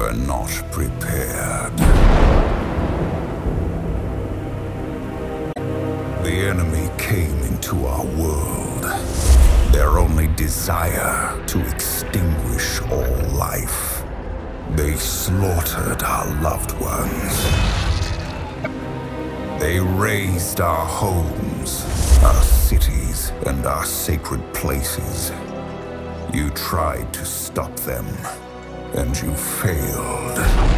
were not prepared. The enemy came into our world, their only desire to extinguish all life. They slaughtered our loved ones. They razed our homes, our cities, and our sacred places. You tried to stop them, and you failed.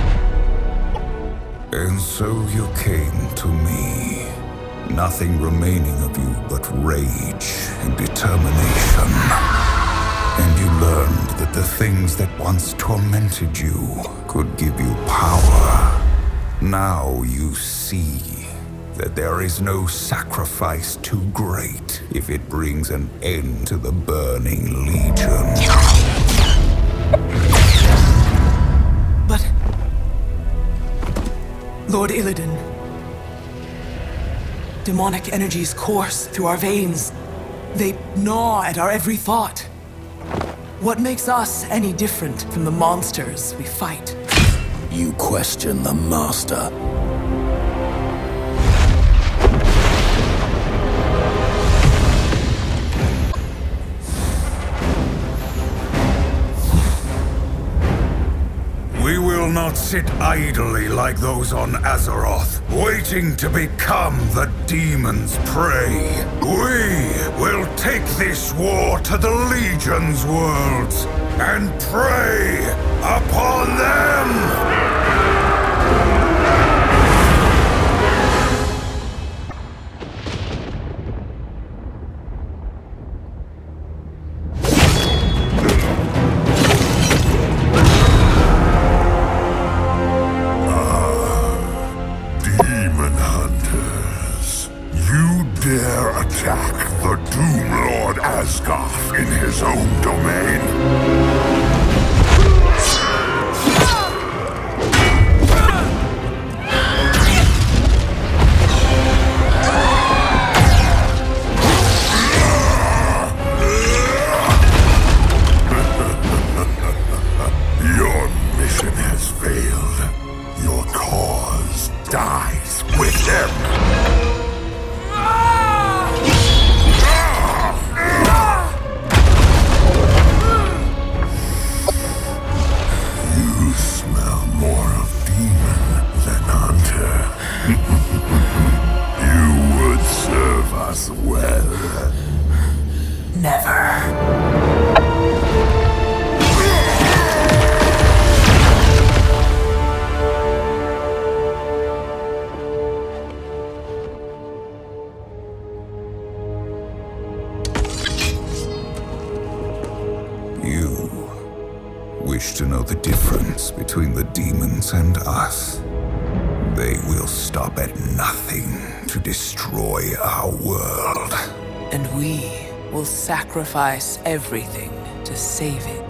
And so you came to me. Nothing remaining of you but rage and determination. And you learned that the things that once tormented you could give you power. Now you see that there is no sacrifice too great if it brings an end to the Burning Legion. But... Lord Illidan, demonic energies course through our veins. They gnaw at our every thought. What makes us any different from the monsters we fight? You question the Master. We will not sit idly like those on Azeroth, waiting to become the demon's prey. We will take this war to the Legion's worlds and prey upon them! Attack the Doom Lord Asgarth in his own domain. Your mission has failed. Your cause dies with him. Well, never. You wish to know the difference between the demons and us. They will stop at nothing to destroy our world. And we will sacrifice everything to save it.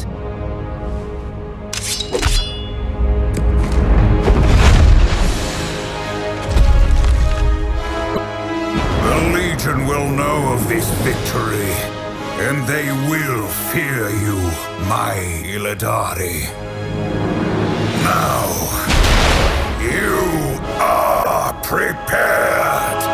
The Legion will know of this victory, and they will fear you, my Illidari. Now, you are prepared.